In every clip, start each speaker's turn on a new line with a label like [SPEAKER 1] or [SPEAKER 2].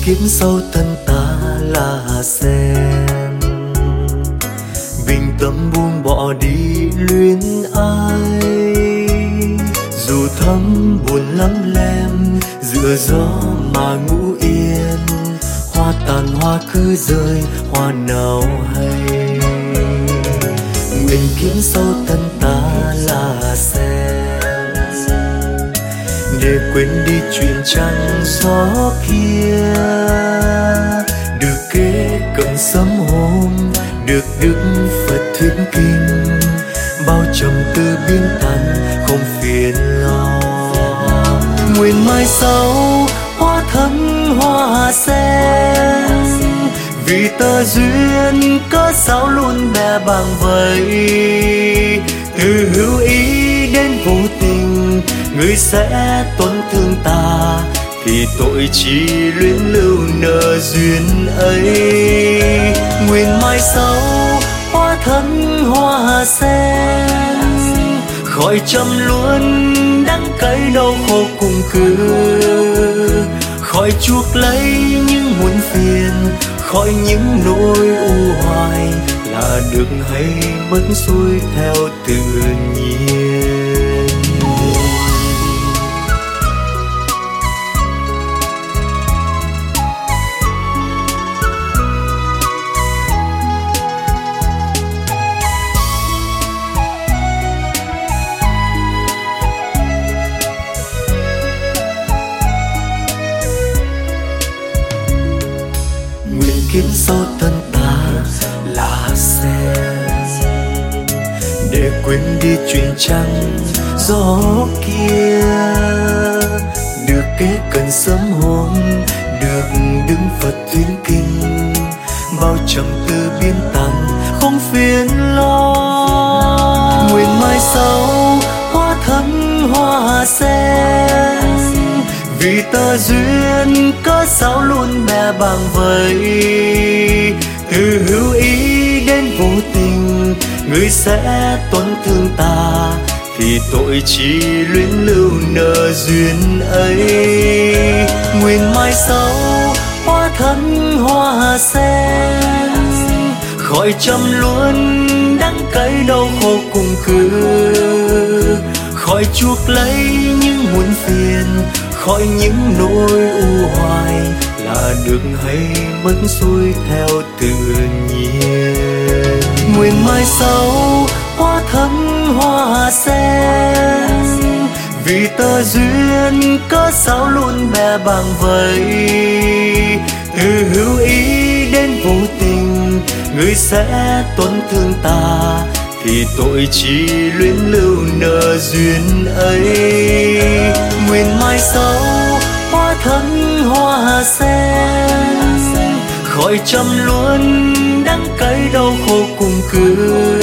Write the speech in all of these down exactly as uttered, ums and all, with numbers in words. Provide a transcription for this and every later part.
[SPEAKER 1] kiếp sau thân ta là sen, bình tâm buông bỏ đi luyến ai. Dù thấm buồn lắm lem giữa gió mà ngủ yên, hoa tàn hoa cứ rơi hoa nào hay. Nguyện kiếp sau thân ta là sen, để quên đi chuyện trăng gió kia. Được kế cận sớm hôm, được Đức Phật thuyết kinh, bao trầm tư biến tan không phiền lo. Nguyện mai sau hoa thân hoa sen, vì tơ duyên cớ sao luôn bè bàng vậy. Từ hữu ý đến vô tình, người sẽ tổn thương ta, thì tội chi luyến lưu nợ duyên ấy. Nguyện mai sau hoa thân hoa sen, khỏi trăm luôn đắng cay đau khổ cùng cứ. Khỏi chuốc lấy những muộn phiền, khỏi những nỗi u hoài, là được hay mất xuôi theo tự nhiên. Kiếp sau thân ta là sen, để quên đi chuyện trăng gió kia. Được kế cần sớm hôm, được Đức Phật thuyết kinh, bao trầm tư biến tan không phiền lo. Nguyện mai sau hoa thân hoa sen, vì tơ duyên cớ sao luôn bè bàng vậy. Từ hữu ý đến vô tình, người sẽ tổn thương ta, thì tội chi luyến lưu nợ duyên ấy. Nguyện mai sau hoa thân hoa sen, khỏi trăm luôn đắng cay đau khổ cùng cứ. Khỏi chuốc lấy những muộn phiền, khỏi những nỗi u hoài, là được hay mất xuôi theo tự nhiên. Nguyện mai sau hoa thân hoa sen, vì tơ duyên cớ sao luôn bè bàng vậy. Từ hữu ý đến vô tình, người sẽ tổn thương ta, thì tội chi luyến lưu nợ duyên ấy. Nguyện mai sau hoa thân hoa sen, khỏi trăm luôn đắng cay đau khổ cùng cứ.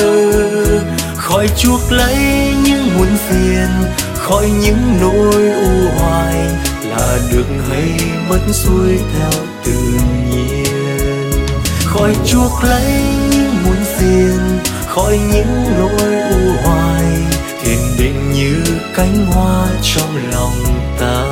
[SPEAKER 1] Khỏi chuốc lấy những muộn phiền, khỏi những nỗi u hoài, là được hay mất xuôi theo tự nhiên. Khỏi chuốc lấy những muộn phiền, khỏi những nỗi u hoài, thiền định như cánh hoa trong lòng ta.